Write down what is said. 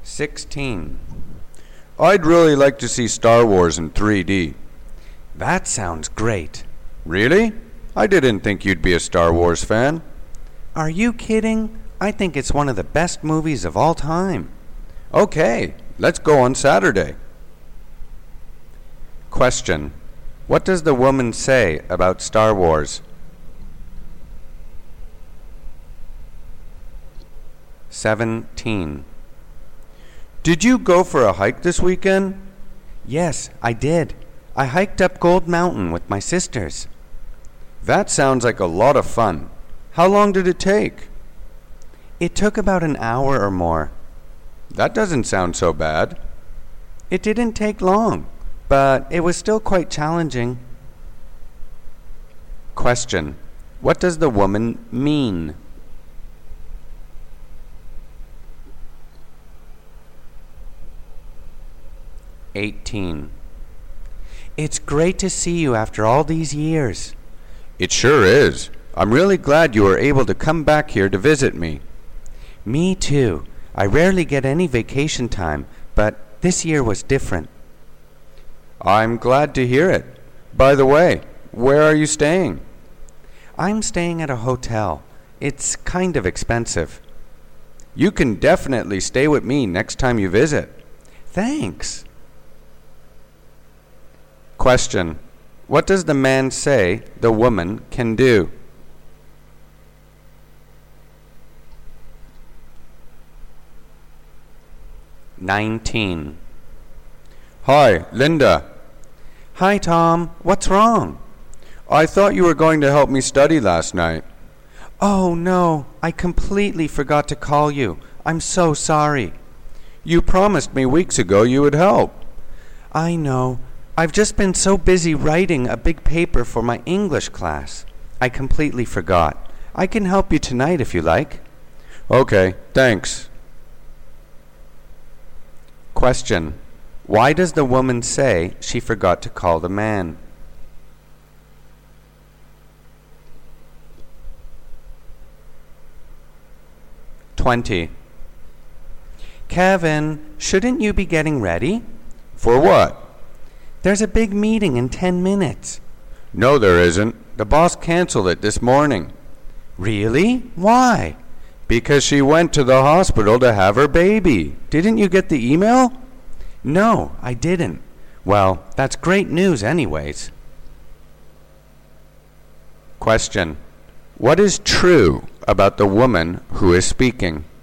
16. I'd really like to see Star Wars in 3D. That sounds great. Really? I didn't think you'd be a Star Wars fan. Are you kidding? I think it's one of the best movies of all time. Okay, let's go on Saturday. Question. What does the woman say about Star Wars? 17. Did you go for a hike this weekend? Yes, I did. I hiked up Gold Mountain with my sisters. That sounds like a lot of fun. How long did it take? It took about an hour or more. That doesn't sound so bad. It didn't take long, but it was still quite challenging. Question. What does the woman mean? 18. It's great to see you after all these years. It sure is. I'm really glad you were able to come back here to visit me. Me too. I rarely get any vacation time, but this year was different. I'm glad to hear it. By the way, where are you staying? I'm staying at a hotel. It's kind of expensive. You can definitely stay with me next time you visit. Thanks. Question. What does the man say the woman can do? 19. Hi, Linda. Hi, Tom. What's wrong? I thought you were going to help me study last night. Oh, no. I completely forgot to call you. I'm so sorry. You promised me weeks ago you would help. I know. I've just been so busy writing a big paper for my English class. I completely forgot. I can help you tonight if you like. Okay, thanks. Question. Why does the woman say she forgot to call the man? 20. Kevin, shouldn't you be getting ready? For what? There's a big meeting in 10 minutes. No, there isn't. The boss canceled it this morning. Really? Why? Because she went to the hospital to have her baby. Didn't you get the email? No, I didn't. Well, that's great news anyways. Question. What is true about the woman who is speaking?